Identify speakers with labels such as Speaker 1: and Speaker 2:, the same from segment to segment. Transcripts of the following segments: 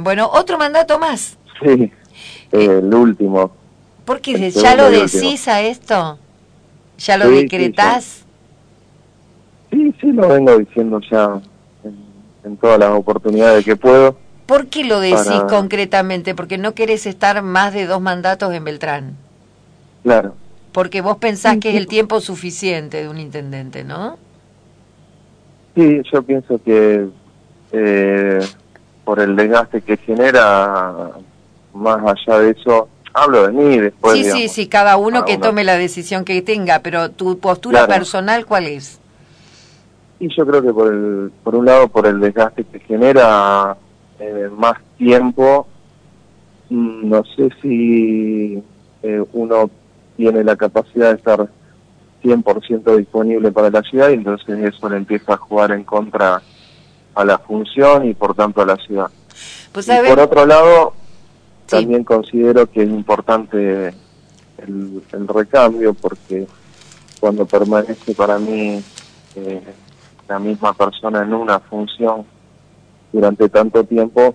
Speaker 1: Bueno, otro mandato más.
Speaker 2: Sí, el último.
Speaker 1: Porque
Speaker 2: El
Speaker 1: ya lo
Speaker 2: segundo y
Speaker 1: decís
Speaker 2: último.
Speaker 1: a esto, ya lo
Speaker 2: Sí, sí,
Speaker 1: decretás.
Speaker 2: sí, lo vengo diciendo ya en todas las oportunidades que puedo.
Speaker 1: ¿Por qué lo decís
Speaker 2: Para,
Speaker 1: concretamente? Porque no querés estar más de 2 mandatos en Beltrán.
Speaker 2: claro.
Speaker 1: Porque vos pensás
Speaker 2: Sí,
Speaker 1: que es
Speaker 2: sí,
Speaker 1: el tiempo suficiente de un intendente, ¿no?
Speaker 2: sí, yo pienso que por el desgaste que genera, más allá de eso, hablo de mí después,
Speaker 1: Sí, sí,
Speaker 2: digamos,
Speaker 1: sí, cada uno
Speaker 2: cada
Speaker 1: que
Speaker 2: uno.
Speaker 1: tome la decisión que tenga, pero tu postura
Speaker 2: Claro,
Speaker 1: personal, ¿cuál es?
Speaker 2: y yo creo que por un lado, por el desgaste que genera más tiempo, no sé si uno tiene la capacidad de estar 100% disponible para la ciudad, y entonces eso le empieza a jugar en contra a la función y por tanto a la ciudad.
Speaker 1: Pues
Speaker 2: Y
Speaker 1: sabes,
Speaker 2: por otro lado,
Speaker 1: sí,
Speaker 2: también considero que es importante el recambio, porque cuando permanece para mí la misma persona en una función durante tanto tiempo,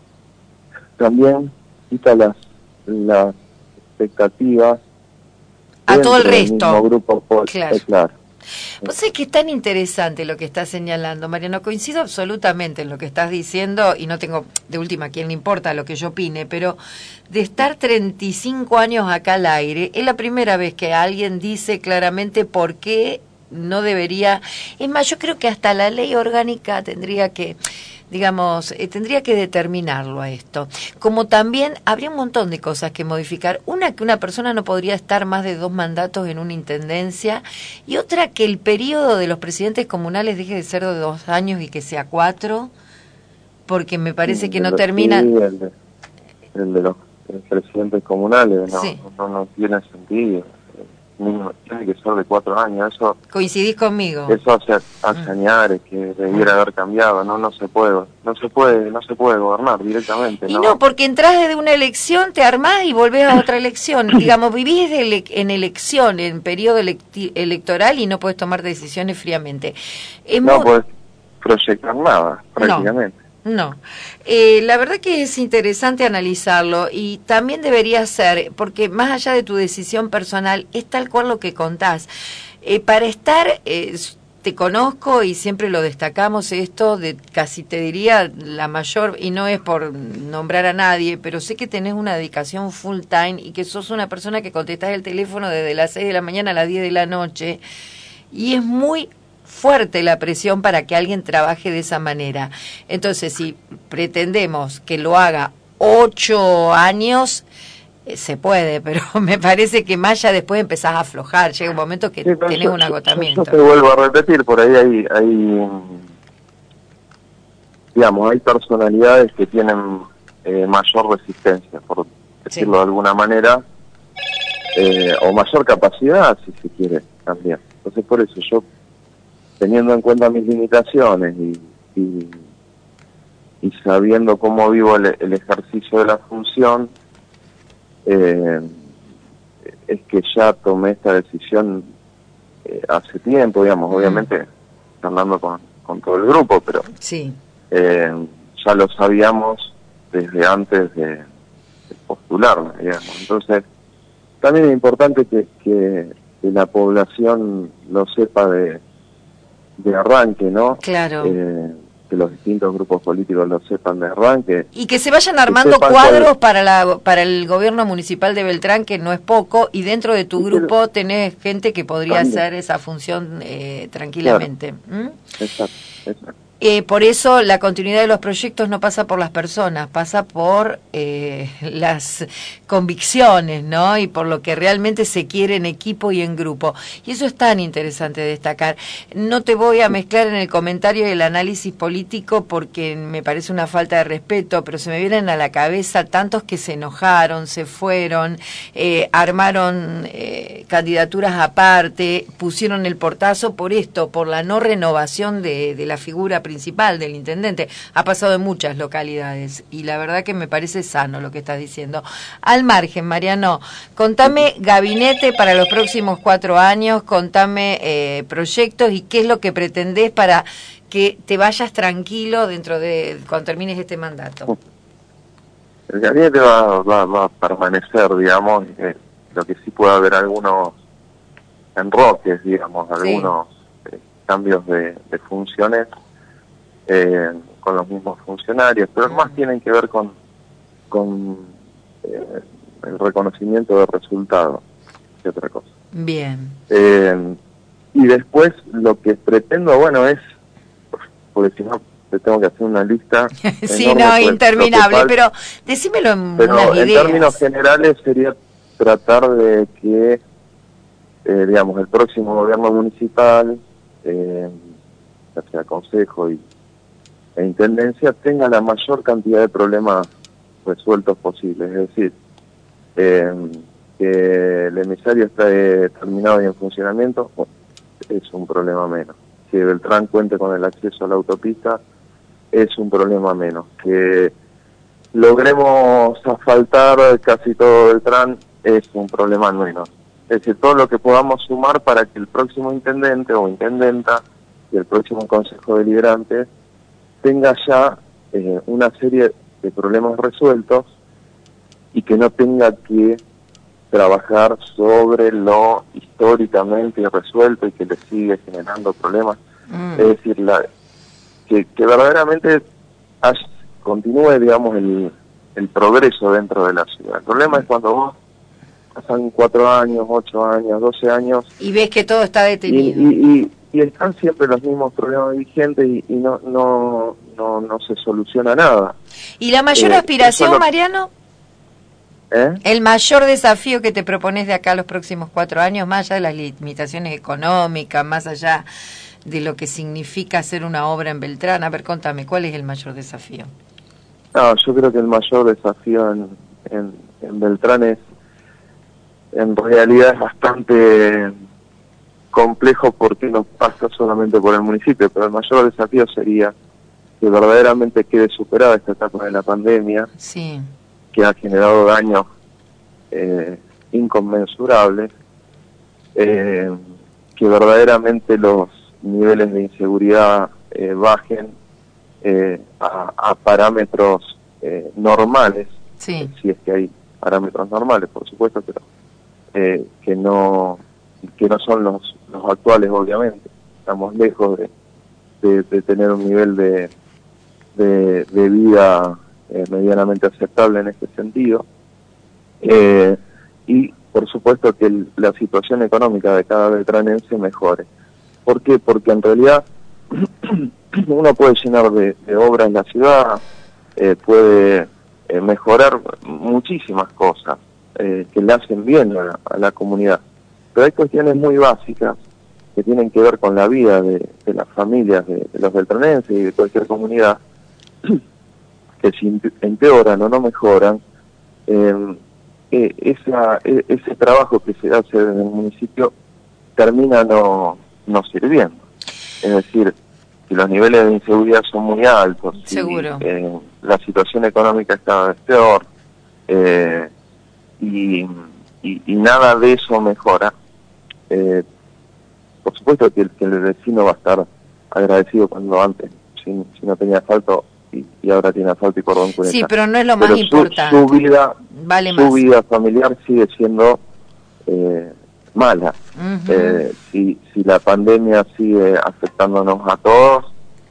Speaker 2: también quita las expectativas
Speaker 1: a todo el
Speaker 2: dentro del mismo
Speaker 1: resto,
Speaker 2: grupo.
Speaker 1: claro.
Speaker 2: Claro.
Speaker 1: Pues es que es tan interesante lo que estás señalando, Mariano. Coincido absolutamente en lo que estás diciendo y no tengo, de última, a quién le importa lo que yo opine, pero de estar 35 años acá al aire, es la primera vez que alguien dice claramente por qué no debería. Es más, yo creo que hasta la ley orgánica tendría que, digamos, tendría que determinarlo a esto. Como también habría un montón de cosas que modificar. Una, que una persona no podría estar más de 2 mandatos en una intendencia, y otra, que el periodo de los presidentes comunales deje de ser de 2 años y que sea 4, porque me parece que no
Speaker 2: Sí,
Speaker 1: termina.
Speaker 2: el de los presidentes comunales
Speaker 1: Sí,
Speaker 2: no tiene sentido. Mínimo, tiene que ser de 4 años.
Speaker 1: coincidís conmigo.
Speaker 2: Eso hace años que debiera haber cambiado. No se puede gobernar directamente,
Speaker 1: Y no,
Speaker 2: no.
Speaker 1: porque entras desde una elección, te armás y volvés a otra elección. Digamos, vivís en elección, en periodo electoral, y no puedes tomar decisiones fríamente. Es
Speaker 2: No
Speaker 1: muy...
Speaker 2: puedes proyectar nada,
Speaker 1: No,
Speaker 2: prácticamente.
Speaker 1: no. La verdad que es interesante analizarlo, y también debería ser, porque más allá de tu decisión personal, es tal cual lo que contás. Para estar, te conozco y siempre lo destacamos esto, de casi te diría la mayor, y no es por nombrar a nadie, pero sé que tenés una dedicación full time y que sos una persona que contestás el teléfono desde las 6 de la mañana a las 10 de la noche, y es muy fuerte la presión para que alguien trabaje de esa manera. Entonces, si pretendemos que lo haga 8 años, se puede, pero me parece que más ya después empezás a aflojar, llega un momento que
Speaker 2: Sí, pero
Speaker 1: tenés un
Speaker 2: yo
Speaker 1: agotamiento.
Speaker 2: te vuelvo a repetir, por ahí digamos, hay personalidades que tienen mayor resistencia, por
Speaker 1: Sí.
Speaker 2: decirlo de alguna manera, o mayor capacidad, si se quiere, también. Entonces, por eso yo, teniendo en cuenta mis limitaciones y, y sabiendo cómo vivo el ejercicio de la función, eh, es que ya tomé esta decisión hace tiempo, digamos, obviamente hablando con todo el grupo, pero
Speaker 1: Sí.
Speaker 2: ya lo sabíamos desde antes de postularme, digamos. Entonces, también es importante que la población lo sepa de arranque, ¿no?
Speaker 1: Claro.
Speaker 2: Que los distintos grupos políticos lo sepan de arranque,
Speaker 1: Y que se vayan
Speaker 2: que
Speaker 1: armando
Speaker 2: sepan cuál,
Speaker 1: cuadros para el gobierno municipal de Beltrán, que no es poco, y dentro de tu
Speaker 2: y que
Speaker 1: grupo tenés gente que podría
Speaker 2: también,
Speaker 1: hacer esa función
Speaker 2: claro,
Speaker 1: tranquilamente. ¿Mm?
Speaker 2: exacto.
Speaker 1: Por eso la continuidad de los proyectos no pasa por las personas, pasa por las convicciones, ¿no? Y por lo que realmente se quiere en equipo y en grupo. Y eso es tan interesante destacar. No te voy a mezclar en el comentario y el análisis político, porque me parece una falta de respeto, pero se me vienen a la cabeza tantos que se enojaron, se fueron, armaron candidaturas aparte, pusieron el portazo por esto, por la no renovación de la figura principal del intendente. Ha pasado en muchas localidades y la verdad que me parece sano lo que estás diciendo. Al margen, Mariano, contame gabinete para los próximos 4 años, contame proyectos y qué es lo que pretendés para que te vayas tranquilo dentro de cuando termines este mandato.
Speaker 2: El gabinete va a permanecer, digamos, lo que sí puede haber algunos enroques, digamos,
Speaker 1: Sí.
Speaker 2: algunos cambios de funciones con los mismos funcionarios, pero más tienen que ver con el reconocimiento de resultados que otra cosa.
Speaker 1: Bien.
Speaker 2: Y después lo que pretendo, bueno, es, porque si no te tengo que hacer una lista
Speaker 1: Sí,
Speaker 2: enorme,
Speaker 1: no,
Speaker 2: pues,
Speaker 1: interminable, pero decímelo en unas
Speaker 2: pero en
Speaker 1: ideas.
Speaker 2: términos generales sería tratar de que, digamos, el próximo gobierno municipal, ya sea consejo e intendencia, tenga la mayor cantidad de problemas resueltos posibles. Es decir, que el emisario esté terminado y en funcionamiento, bueno, es un problema menos. Que Beltrán cuente con el acceso a la autopista, es un problema menos. Que logremos asfaltar casi todo Beltrán, es un problema menos. Es decir, todo lo que podamos sumar para que el próximo intendente o intendenta y el próximo consejo deliberante tenga ya una serie de problemas resueltos y que no tenga que trabajar sobre lo históricamente resuelto y que le sigue generando problemas. Es decir, que verdaderamente continúe, digamos, el progreso dentro de la ciudad. El problema es cuando vos pasan 4 años, 8 años, 12 años
Speaker 1: Y ves que todo está detenido.
Speaker 2: y están siempre los mismos problemas vigentes y no se soluciona nada.
Speaker 1: ¿Y la mayor aspiración, Mariano?
Speaker 2: ¿Eh?
Speaker 1: El mayor desafío que te propones de acá a los próximos 4 años, más allá de las limitaciones económicas, más allá de lo que significa hacer una obra en Beltrán. A ver, contame, ¿cuál es el mayor desafío?
Speaker 2: No, yo creo que el mayor desafío en Beltrán es, en realidad es bastante complejo porque no pasa solamente por el municipio, pero el mayor desafío sería que verdaderamente quede superada esta etapa de la pandemia,
Speaker 1: sí,
Speaker 2: que ha generado daños inconmensurables, que verdaderamente los niveles de inseguridad bajen a parámetros normales,
Speaker 1: sí.
Speaker 2: si es que hay parámetros normales, por supuesto, pero que no son los actuales, obviamente. Estamos lejos de tener un nivel de vida medianamente aceptable en este sentido. Y por supuesto que la situación económica de cada beltranense mejore. ¿Por qué? Porque en realidad uno puede llenar de obras la ciudad, puede mejorar muchísimas cosas que le hacen bien a la comunidad, pero hay cuestiones muy básicas que tienen que ver con la vida de las familias de los beltranenses y de cualquier comunidad, que si empeoran o no mejoran, ese trabajo que se hace desde el municipio termina no sirviendo. Es decir, si los niveles de inseguridad son muy altos,
Speaker 1: Seguro.
Speaker 2: si la situación económica es cada vez peor, y nada de eso mejora, por supuesto que el vecino va a estar agradecido cuando antes si no tenía asfalto y ahora tiene asfalto y cordón cuneta.
Speaker 1: Sí, pero no es lo más importante.
Speaker 2: Su vida,
Speaker 1: vale
Speaker 2: su
Speaker 1: más.
Speaker 2: vida familiar sigue siendo mala. Si la pandemia sigue afectándonos a todos,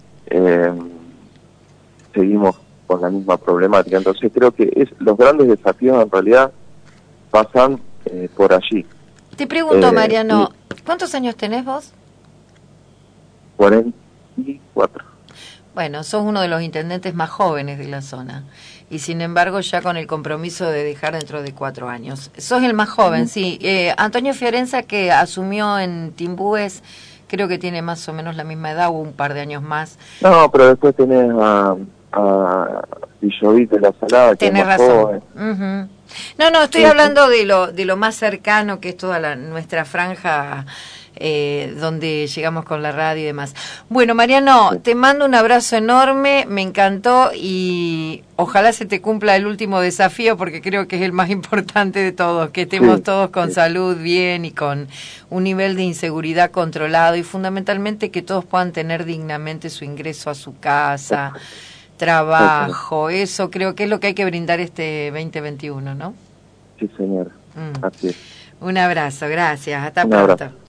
Speaker 2: seguimos con la misma problemática. Entonces creo que los grandes desafíos en realidad pasan por allí.
Speaker 1: Te pregunto, Mariano, ¿cuántos años tenés vos?
Speaker 2: 44.
Speaker 1: Bueno, sos uno de los intendentes más jóvenes de la zona y sin embargo ya con el compromiso de dejar dentro de 4 años. Sos el más joven, sí. Antonio Fiorenza, que asumió en Timbúes, creo que tiene más o menos la misma edad o un par de años más.
Speaker 2: No, pero después tenés a Villovit de la Salada, que
Speaker 1: tenés
Speaker 2: es más
Speaker 1: razón.
Speaker 2: joven.
Speaker 1: No, estoy hablando de lo más cercano, que es toda nuestra franja donde llegamos con la radio y demás. Bueno, Mariano, te mando un abrazo enorme, me encantó y ojalá se te cumpla el último desafío porque creo que es el más importante de todos, que estemos todos con salud bien y con un nivel de inseguridad controlado y fundamentalmente que todos puedan tener dignamente su ingreso a su casa. trabajo, eso creo que es lo que hay que brindar este 2021, ¿no?
Speaker 2: Sí, señora. Así es.
Speaker 1: Un abrazo, gracias, hasta
Speaker 2: Un
Speaker 1: pronto.
Speaker 2: abrazo.